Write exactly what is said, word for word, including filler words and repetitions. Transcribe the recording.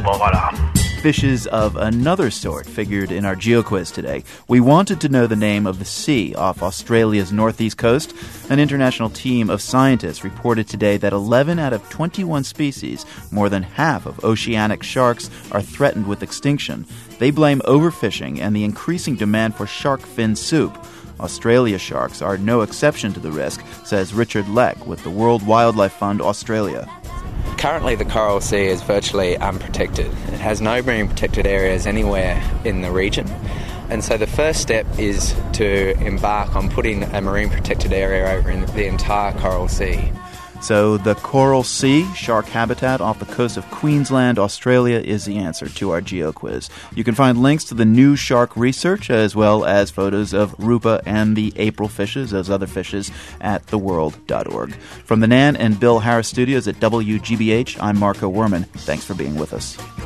먹어라. Fishes of another sort figured in our GeoQuiz today. We wanted to know the name of the sea off Australia's northeast coast. An international team of scientists reported today that eleven out of twenty-one species, more than half of oceanic sharks, are threatened with extinction. They blame overfishing and the increasing demand for shark fin soup. Australia sharks are no exception to the risk, says Richard Leck with the World Wildlife Fund Australia. Currently, the Coral Sea is virtually unprotected. It has no marine protected areas anywhere in the region. And so the first step is to embark on putting a marine protected area over in the entire Coral Sea. So the Coral Sea, shark habitat off the coast of Queensland, Australia, is the answer to our GeoQuiz. You can find links to the new shark research as well as photos of Rupa and the April fishes, those other fishes, at the world dot org. From the Nan and Bill Harris studios at W G B H, I'm Marco Werman. Thanks for being with us.